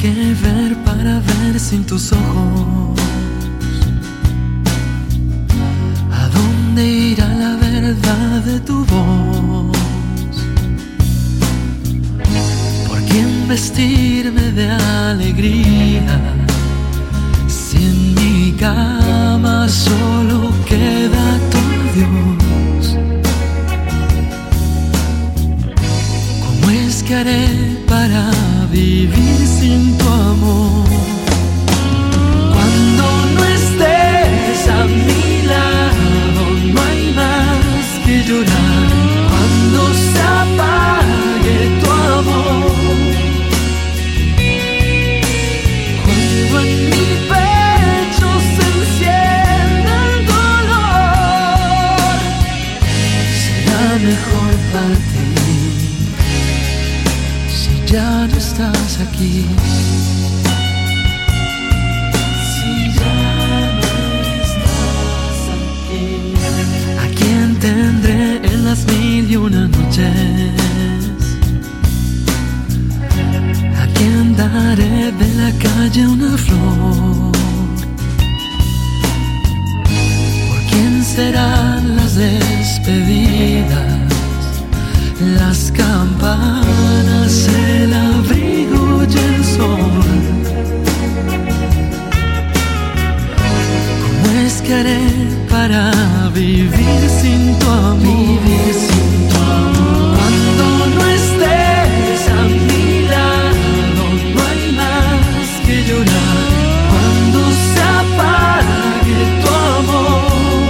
que ver para ver sin tus ojos. ¿A dónde irá la verdad de tu voz? ¿Por quién vestirme de alegría? Si en mi cama solo queda tu Dios. ¿Cómo es que haré para vivir sin tu amor? Cuando no estés a mi lado, no hay más que llorar. Cuando se apague tu amor, cuando en mi pecho se encienda el dolor, será mejor para ti ya no estás aquí. Si ya no estás aquí, ¿a quién tendré en las 1001 noches? ¿A quién daré de la calle una flor? ¿Por quién serán las despedidas? Las campanas, el abrigo y el sol. ¿Cómo es que haré para vivir sin tu amor? Cuando no estés a mi lado, no hay más que llorar. Cuando se apague tu amor,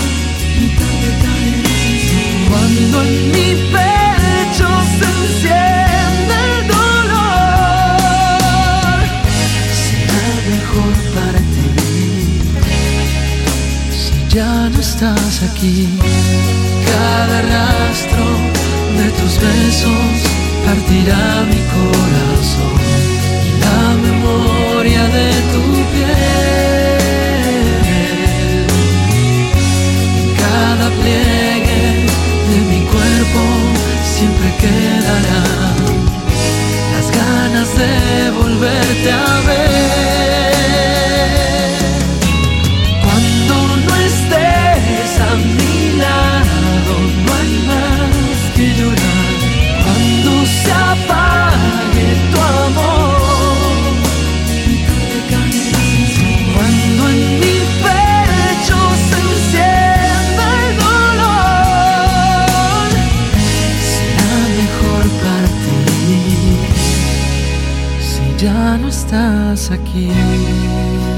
cuando en mi pecho se encienda el dolor, será mejor para ti si ya no estás aquí. Cada rastro de tus besos partirá mi corazón y la memoria de tu piel. En cada pliegue de mi cuerpo siempre quedarán las ganas de volverte a ver. Cuando no estés a mi lado, no hay más que llorar. Cuando se apague tu amor, cuando en mi pecho se encienda el dolor, será mejor para ti si ya no estás aquí.